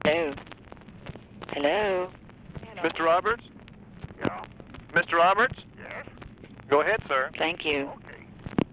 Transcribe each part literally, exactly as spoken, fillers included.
Hello? Hello? Mister Roberts? Yeah. Mister Roberts? Yes. Go ahead, sir. Thank you. Okay.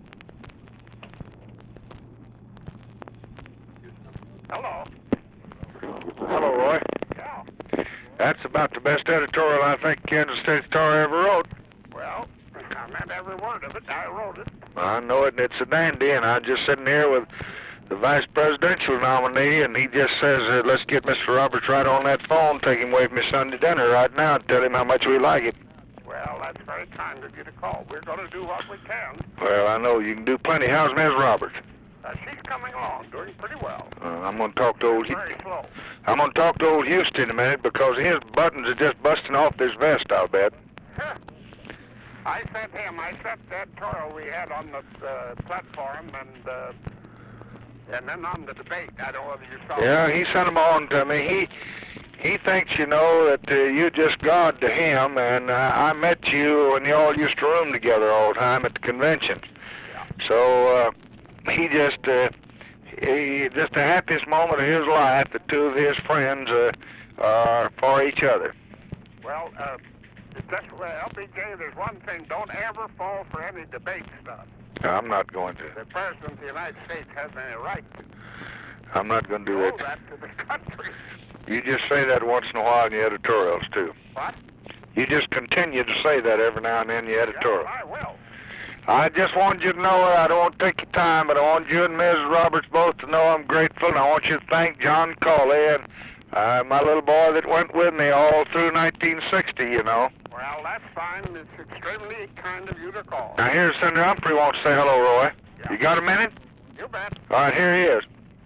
Hello. Hello, Roy. Yeah. That's about the best editorial I think Kansas City Star ever wrote. Well, I meant every word of it. I wrote it. I know it, and it's a dandy, and I'm just sitting here with the vice presidential nominee, and he just says, uh, let's get Mister Roberts right on that phone, take him away from his Sunday dinner right now, and tell him how much we like it. Well, that's very kind of you to call. We're going to do what we can. Well, I know you can do plenty. How's Miz Roberts? Uh, she's coming along, doing pretty well. Uh, I'm going to talk to old. Very slow. I'm going to talk to old Houston in a minute because his buttons are just busting off this vest, I'll bet. Huh. I sent him. I sent that editorial we had on the uh, platform, and uh, and then on the debate. I don't know whether you saw. Yeah, it. he sent them on to me. He he thinks, you know, that uh, you just God to him, and uh, I met you when you all used to room together all the time at the convention. Yeah. So uh, he just uh, he just the happiest moment of his life. The two of his friends uh, are for each other. Well, uh, just well, L B J. There's one thing: don't ever fall for any debate stuff. I'm not going to. The President of the United States has any right to. I'm not going to do Owe that. that to the country. You just say that once in a while in your editorials, too. What? You just continue to say that every now and then in your editorial. Yeah, well, I will. I just wanted you to know, I don't want to take your time, but I want you and Missus Roberts both to know I'm grateful, and I want you to thank John Cawley and uh, my little boy that went with me all through nineteen sixty, you know. Well, that's fine. It's extremely kind of you to call. Now here's Senator Humphrey wants to say hello, Roy. Yeah. You got a minute? You bet. All right, here he is.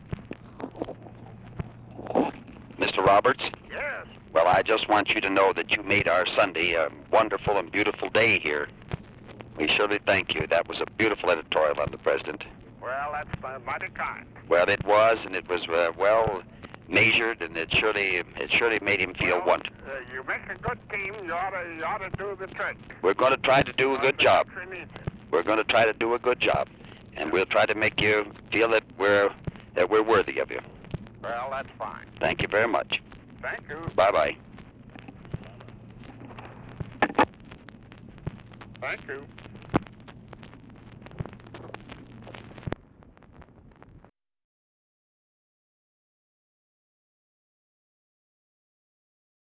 Mister Roberts? Yes. Well, I just want you to know that you made our Sunday a wonderful and beautiful day here. We surely thank you. That was a beautiful editorial on the President. Well, that's uh, mighty kind. Well, it was, and it was uh, well measured, and it surely it surely made him feel well, wonderful. Uh, you make a good team. You ought to, you ought to do the trick. We're going to try to do a good The job. country needs it. We're going to try to do a good job, and we'll try to make you feel that we're that we're worthy of you. Well, that's fine. Thank you very much. Thank you. Bye-bye. Thank you.